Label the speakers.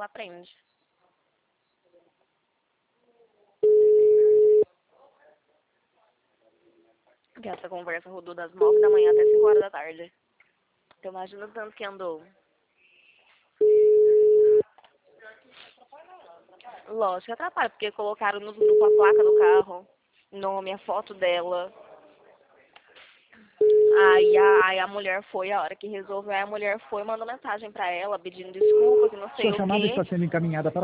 Speaker 1: ela aprende. Que essa conversa rodou das 9 da manhã até 5 horas da tarde. Então imagina o tanto que andou. Lógico que atrapalha, porque colocaram no grupo a placa do carro, nome, a foto dela. Aí a mulher foi, a hora que resolveu, aí a mulher foi e mandou mensagem pra ela pedindo desculpas e não sei
Speaker 2: Sua
Speaker 1: o
Speaker 2: chamada
Speaker 1: quê.
Speaker 2: está sendo encaminhada para